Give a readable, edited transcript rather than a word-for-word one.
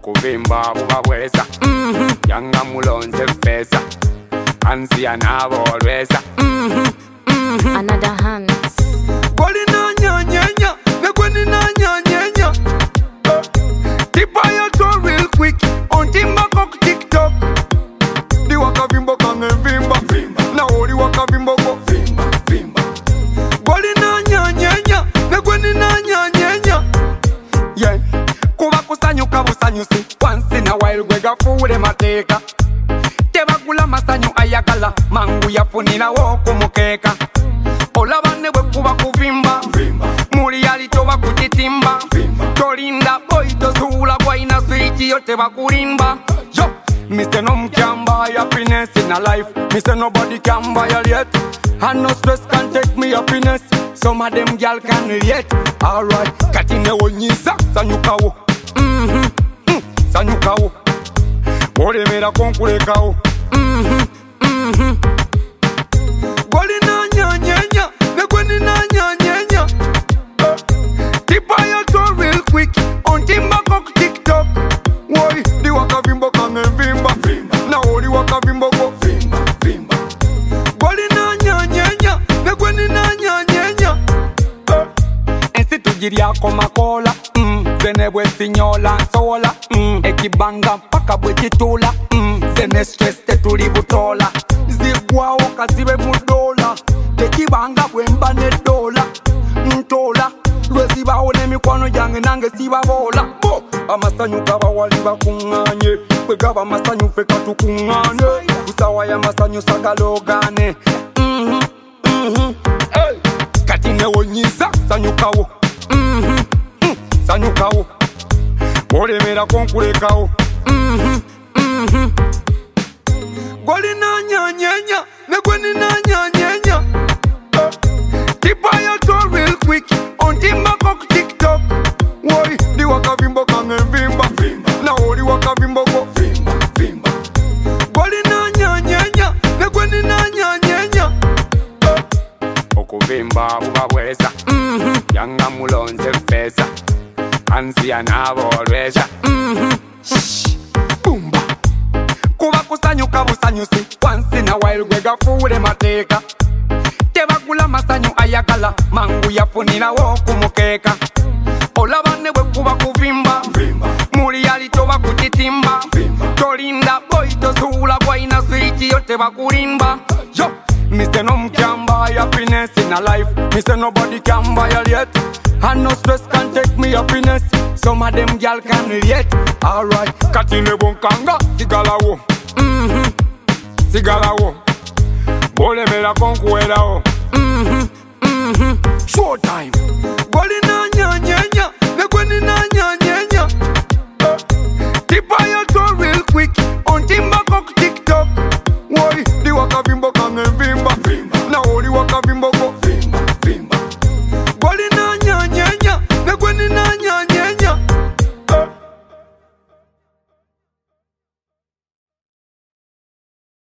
okuvimba bubabweza yanga mulonze fesa anzi anabolweza Another hand. Golina nyanya, negweni na nyanya. Tipa ya to real quick, on timba kok TikTok. Di waka vimbo kange vimba, na ori waka vimbo go vimba. Golina nyanya, negweni na nyanya. Yeah, kuba kusanyu kabusanyu si, once in a while gwega fuule mateka. Tebagula masanyu ayagala, mangu yafunina woko mukeka. Olabane bwe kuba kuvimba muli alitoba kutitimba tolinda boy tozuula gwaina switi yote bakulimba yo Mr. No mkamba happiness in a life Mr. Nobody can buy a yet and no stress can take me happiness some of them girl can relate alright katine wonyiza sanyukawo sanyukawo olemera konkulekawo Golina nyanya, negweni na nyanya. Tipa ya to real quick, on timba kok TikTok. Woi, di waka vimbo kange vimba, na ori waka vimbo go vimba. Golina nyanya, negweni na nyanya. Ensi tujiria komakola, zene bwe sinyola sola, ekibanga mpaka bwe kitula, zene stress tetuli butola. Zigwawo kazibe mudola tekibanga bwemba ne dola ntola lwezibawo n'emikwano gyange nange sibabola bo amasanyu gaba wali bakuŋŋaanye bwe gaba amasanyu ffe katukuŋŋaane kusawa y'amasanyu sagalogane kati newonyiza sanyukawo sanyukawo olemerako nkulekawo Golina nyanya, negweni na nyanya. Tipa ya to real quick, on timba kok TikTok. Woi, di waka vimbo kange vimba, na ori waka vimbo go vimba. Golina nyanya, negweni na nyanya. okuvimba bubabweza yanga mulonze fesa anzi anabolweza Bumba. Kuba kusanyuka busanyusi, once in a while gwega fuule mateka. Tebagula masanyu ayagala, mangu yafunina woku mukeka. Olabane bwe kuba kuvimba, muli alitoba kutitimba. Tolinda boy tozuula gwaina switi yote bakulimba. Yo, Mr. No mkamba happiness in a life, Mr. Nobody can buy a yet. And no stress can take me happiness. Some of them girl can relate. Alright, katine bonkanga sigalawo. Sigalawo. Bolemera konkuwelawo. Showtime. Golina nyanya.